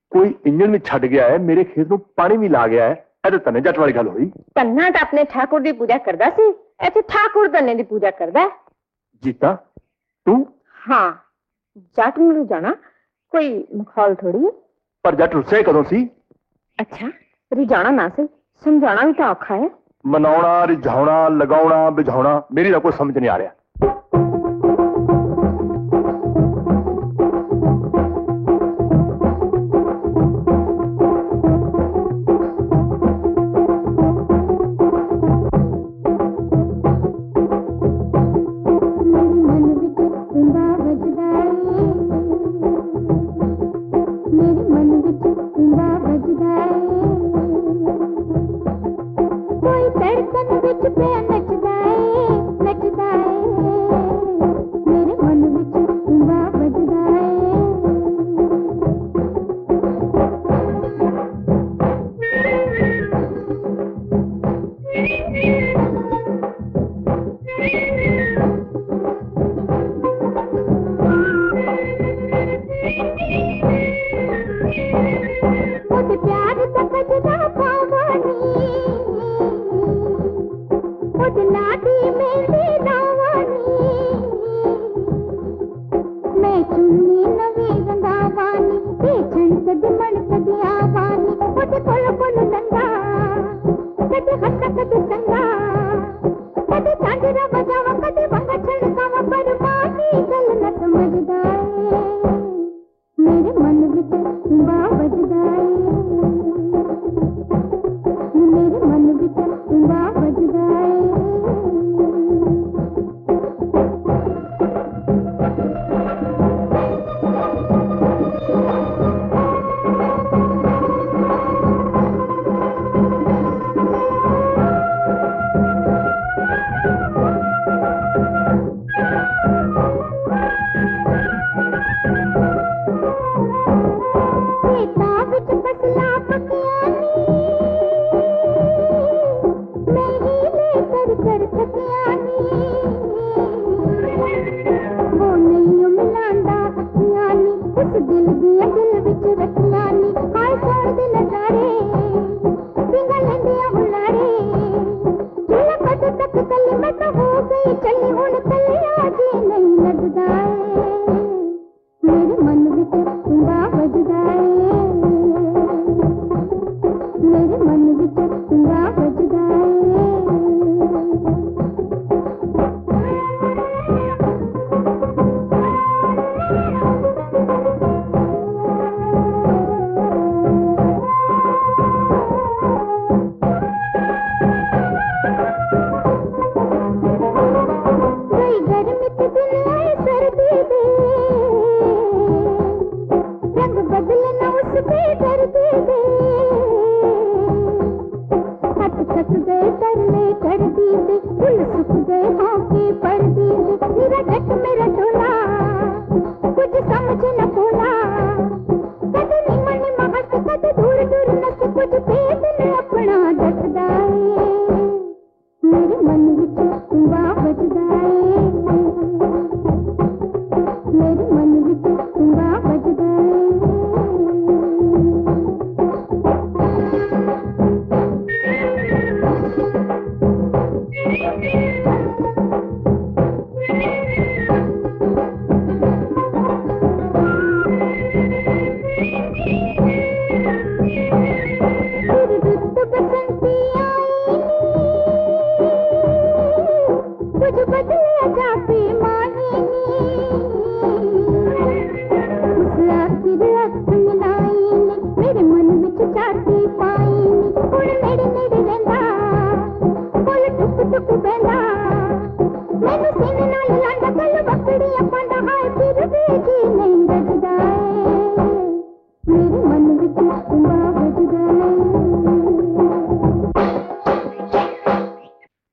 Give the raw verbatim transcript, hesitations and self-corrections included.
कोई इंजन भी छड़ गया है, मेरे खेत में पानी भी ला गया है। ऐ तो तन्ने जट वाली गल हुई। तन्ना तो अपने ठाकुर की पूजा करदा सी, ऐसे ठाकुर तन्ने की पूजा करदा है। जीता तू? हाँ, जट नूं जाना कोई मखौल थोड़ी है। पर जट रुस्से कदों सी? अच्छा, रिझाना ना से, समझाना भी तो औखा है। मनाउणा, रिझाउणा, लगाउणा, बिझाउणा, मेरी तो कोई समझ नहीं आ रहा। मैनू सीने नाल लांदा कल बकड़ी अपन हाय फिर भी जी